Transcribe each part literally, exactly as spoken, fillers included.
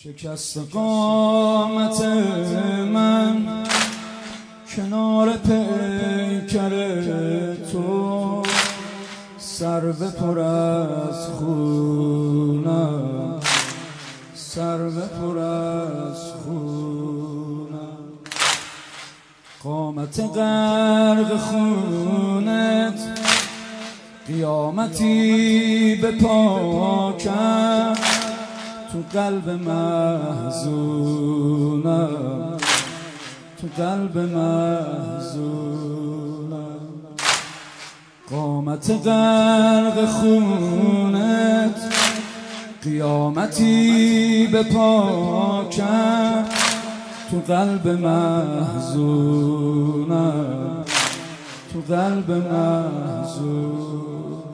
شکست قامت من کنار پیکر تو، سر به پر از خونم، سر به پر از خونم. قامت غرق خونت قیامتی به پا کرد، تو قلب محزونم، تو قلب محزونم. قامت غرق خونت قیامتی به پا کرد، تو قلب محزونم، تو قلب محزونم.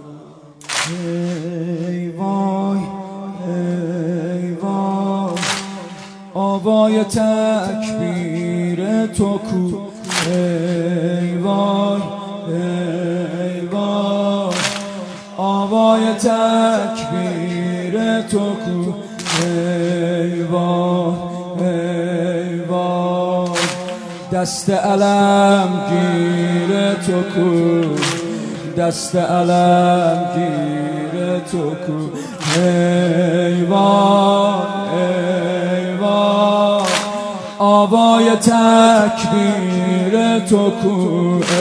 ای وای ای وای آوای تکبیر تو کو، ای وای ای وای آوای تکبیر تو کو، ای وای ای وای دست علم گیر تو کو، دست علم گیر تو کو، ای وای ای وای آوای تکبیر تو کو، ای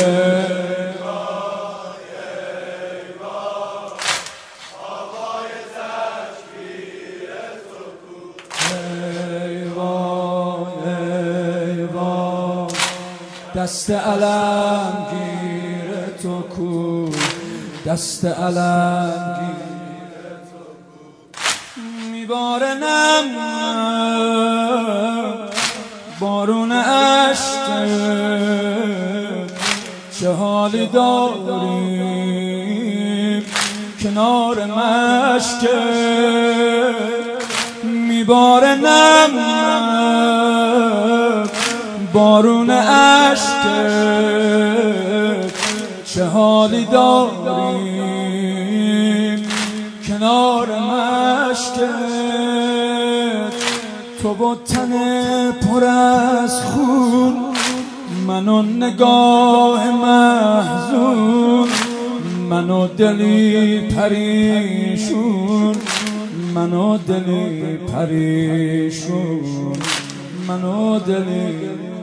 وای ای وای آوای تکبیر تو کو، ای وای ای وای دست علم گیر تو کو، دست علم گیر تو کو. میباره نم بارون عشق، چه حالی داریم کنار مشک. میباره نم بارون عشق، چه حالی داریم کنار مشکت. تو با تن پر از خون، من و نگاه محزون، من و دلی پریشون، من و دلی پریشون، من و دلی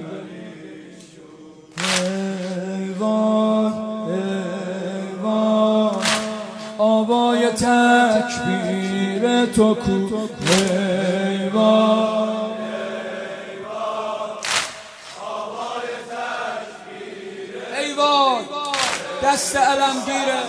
ای وای ای وای آوای تکبیر تو کو، ای وای ای وای آوای تکبیر، ای وای دست علم گیره،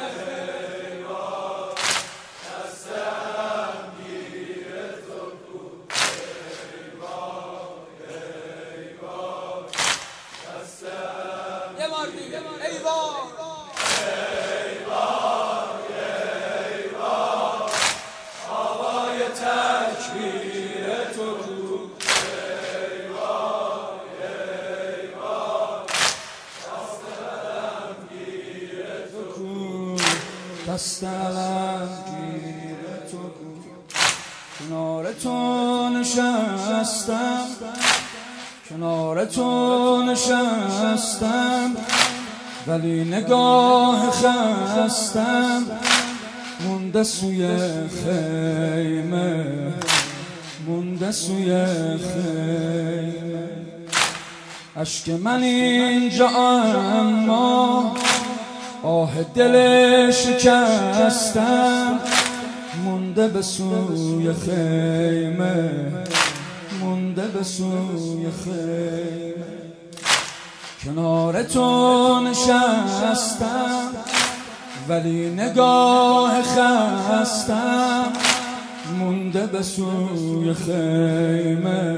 دست علم گیر تو کو. کنار تو نشستم، کنار تو نشستم، ولی نگاه خستم مونده سوی خیمه، مونده سوی خیمه. اشک من اینجا اما آه دل شکستم، مونده به سوی خیمه، مونده به سوی خیمه. کنار تو نشستم ولی نگاه خستم، مونده به سوی خیمه.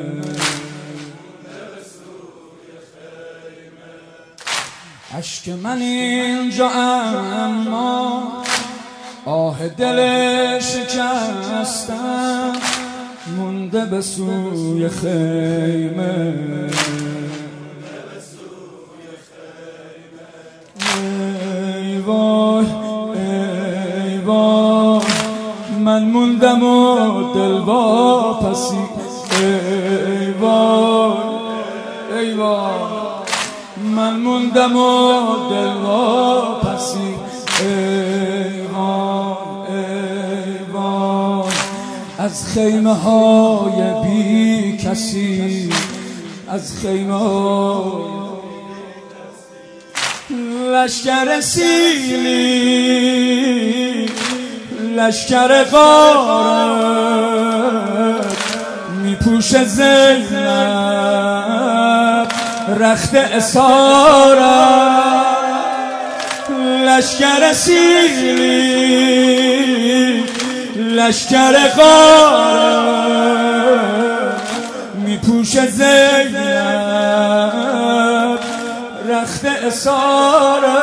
اشک من اینجا اما آه دل شکستم، مونده به سوی خیمه. ای وای ای وای من موندم و دل واپسی ای وای ای وای من موندم و دل واپسی ای وای ای وای از خیمه های بی کسی از خیمه های لشکر سیلی لشکر غارت میپوشه زینب رخت اسارت لشکر سیلی لشکر غارت میپوشه زینب رخت اسارت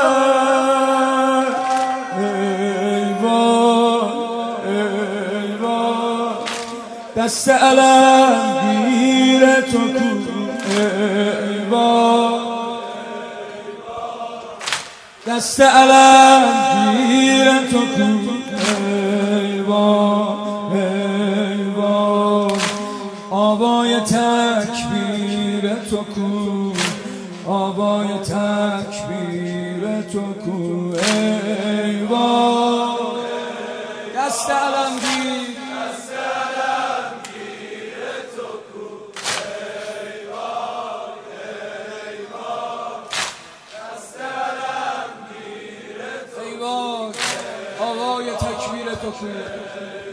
ای وای ای وای دست علم گیر تو کو ای وای دست علم گیر تو کو ای وای ای وای آوای تکبیر تو کو آوای تکبیر تو کو ای وای دست علم گیر دست علم گیر تو کو ای وای ای وای دست علم گیر تو ای وای آوای تکبیر تو کو